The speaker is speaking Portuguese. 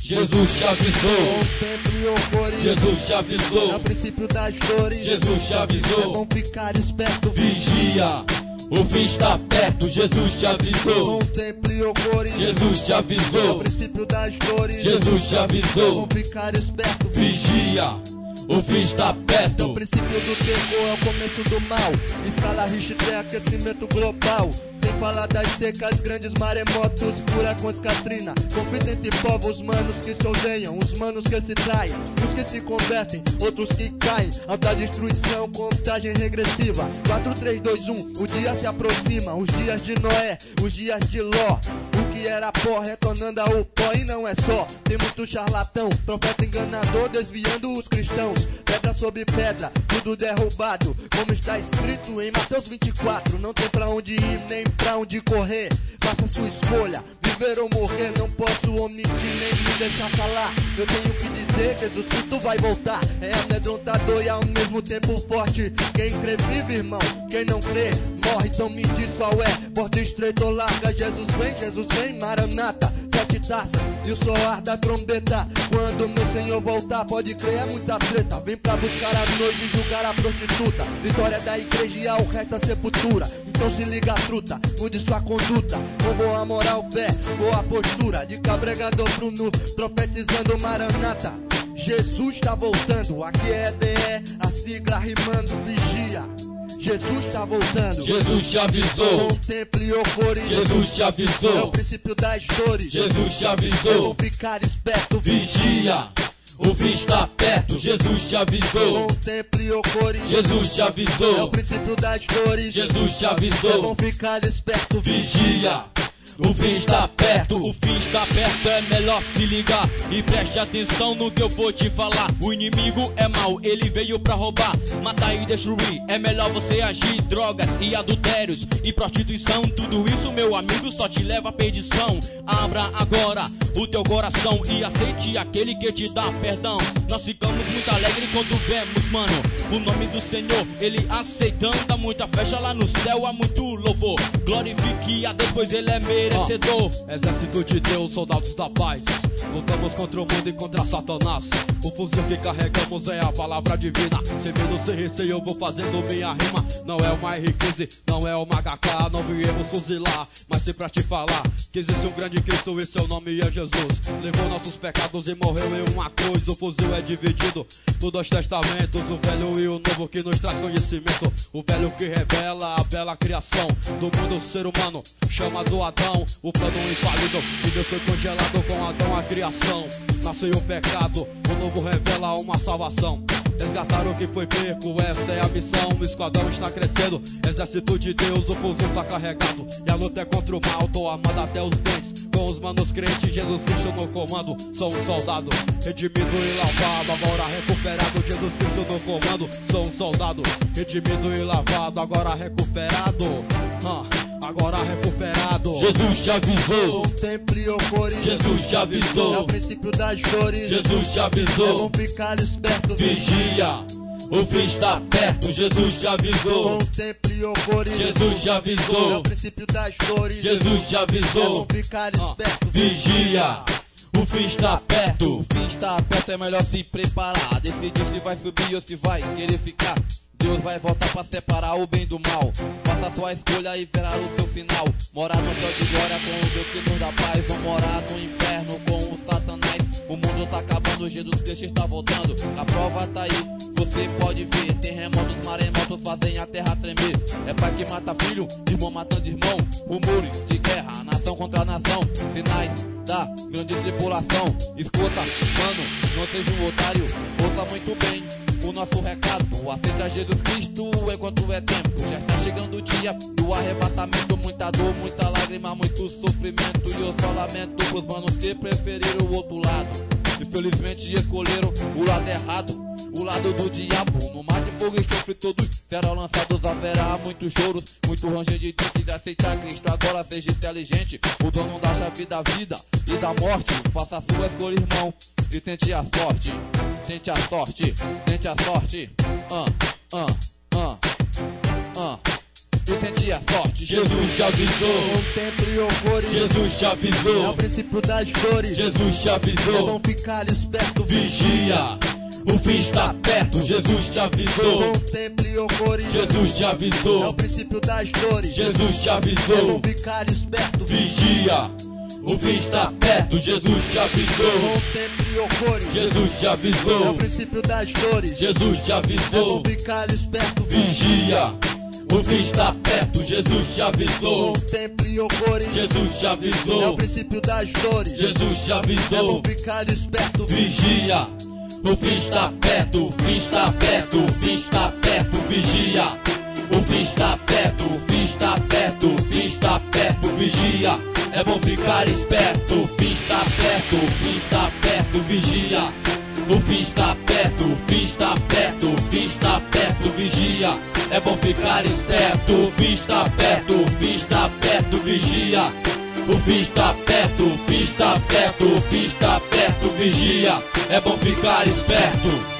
Jesus te avisou. Contemple e horrores, Jesus te avisou. é o princípio das dores. Jesus te avisou. É bom ficar esperto, Vigia, o fim está perto. Jesus te avisou. Contemple e horrores, Jesus te é o avisou. princípio das dores. Jesus te É avisou. bom ficar esperto, Vigia, o fim está é o perto. princípio do terror, é o começo do mal. Escala Richter tem aquecimento global. Sem falar das secas, grandes maremotos, furacões Katrina. Conflito entre povos, manos que se odeiam, os manos que se traem, uns que se convertem, outros que caem. Alta destruição, contagem regressiva. 4, 3, 2, 1, o dia se aproxima. Os dias de Noé, os dias de Ló. O que era pó, retornando ao pó. E não é só, tem muito charlatão, profeta enganador, desviando os cristãos. Pedra sobre pedra, tudo derrubado, como está escrito em Mateus 24. Não tem pra onde ir, nem pra onde correr. Faça sua escolha, viver ou morrer. Não posso omitir, nem me deixar calar. Eu tenho que dizer, Jesus Cristo vai voltar. É amedrontador e ao mesmo tempo forte. Quem crê vive, irmão, quem não crê morre. Então me diz qual é, porta estreita ou larga. Jesus vem, Maranata. 7 taças e o soar da trombeta. Quando meu Senhor voltar, pode crer, é muita treta. Vem pra buscar a noite e julgar a prostituta. Vitória da igreja e ao resto a sepultura. Então se liga, truta, mude sua conduta. Com boa moral, fé, boa postura. De cabregador Bruno, profetizando Maranata. Jesus tá voltando, aqui é EDE, a sigla rimando, vigia. Jesus tá voltando. Jesus te avisou. Contemple horrores. Jesus te avisou. É o princípio das dores. Jesus te É avisou. bom ficar esperto. Vigia, o fim está perto. Jesus te avisou. Contemple horrores. Jesus te É o avisou. princípio das dores. Jesus te É bom avisou. ficar esperto. Vigia, o fim está perto. O fim está perto, é melhor se ligar e preste atenção no que eu vou te falar. O inimigo é mau, ele veio pra roubar, matar e destruir. É melhor você agir. Drogas e adultérios e prostituição, tudo isso, meu amigo, só te leva à perdição. Abra agora o teu coração e aceite aquele que te dá perdão. Nós ficamos muito alegres quando vemos, mano, o nome do Senhor, ele aceitando. Há muita festa lá no céu, há muito louvor. Glorifique a Deus, pois ele é merecedor. Exército de Deus, soldados da paz, lutamos contra o mundo e contra Satanás. O fuzil que carregamos é a palavra divina. Sem medo, sem receio, eu vou fazendo minha rima. Não é uma R15, não é uma HK. Não viemos fuzilar, mas sim pra te falar que existe um grande Cristo e seu nome é Jesus. Levou nossos pecados e morreu em uma cruz. O fuzil é dividido por 2 testamentos, o velho e o novo, que nos traz conhecimento. O velho que revela a bela criação do mundo ser humano, chamado Adão. O plano infalido que Deus foi congelado com Adão, a criação. Nasceu o pecado, o novo revela uma salvação. Resgatar o que foi perco, esta é a missão. O esquadrão está crescendo, exército de Deus, o fuzil tá carregado. E a luta é contra o mal, tô armado até os dentes. Com os manos crentes, Jesus Cristo no comando. Sou um soldado, redimido e lavado, agora recuperado. Jesus Cristo no comando. Sou um soldado, redimido e lavado, agora recuperado. Agora recuperado. Jesus te avisou. Contemple horrores. Jesus te É o avisou. princípio das dores. Jesus te É bom avisou. ficar esperto. Vigia, o fim está perto. Jesus te avisou. Contemple horrores. Jesus te É o avisou. princípio das dores. Jesus te É bom avisou. ficar esperto. Vigia, o fim está perto. O fim está perto, é melhor se preparar. Decidir se vai subir ou se vai querer ficar. Deus vai voltar pra separar o bem do mal. Faça sua escolha e verá o seu final. Morar no céu de glória com o Deus que nos dá paz, ou morar no inferno com o Satanás. O mundo tá acabando, Jesus Cristo está voltando. A prova tá aí, você pode ver. Terremotos, maremotos fazem a terra tremer. É pai que mata filho, irmão matando irmão. Rumores de guerra, nação contra nação. Sinais da grande tripulação. Escuta, mano, não seja um otário. Ouça muito bem o nosso recado. Aceita Jesus Cristo enquanto é tempo. Já está chegando o dia do arrebatamento. Muita dor, muita lágrima, muito sofrimento. E eu só lamento pros manos que preferiram o outro lado. Infelizmente escolheram o lado errado, o lado do diabo. No mar de fogo e enxofre todos serão lançados. Haverá muitos choros, muito ranger de dentes de aceitar Cristo. Agora seja inteligente, o dono da chave da vida e da morte. Faça a sua escolha, irmão, e tente a sorte. Tente a sorte, tente a sorte. e tente a sorte. Jesus te avisou, Contemple horrores, Jesus te é o avisou, princípio das dores. Jesus te É avisou. bom ficar esperto, Vigia, o fim está perto, Jesus te avisou, Contemple horrores, Jesus te é o avisou, princípio das dores. Jesus te É bom avisou. ficar esperto, Vigia, o fim está perto, Jesus te avisou, Contemple horrores, Jesus te é o avisou, princípio das dores. Jesus te É bom avisou. ficar esperto, Vigia, o fim está perto, Jesus te avisou, Contemple horrores, Jesus te é o avisou, princípio das dores. Jesus te É bom avisou. ficar esperto, Vigia, o fim está perto, o fim está perto, o fim está perto, vigia. O fim está perto, o fim está perto, o fim está perto, vigia. É bom ficar esperto, o fim está perto, o fim está perto, vigia. O fim está perto, o fim está perto, o fim está perto, vigia. É bom ficar esperto, o fim está perto, o fim está perto, vigia. O fim está perto, o fim está perto, o fim está perto, vigia. É bom ficar esperto.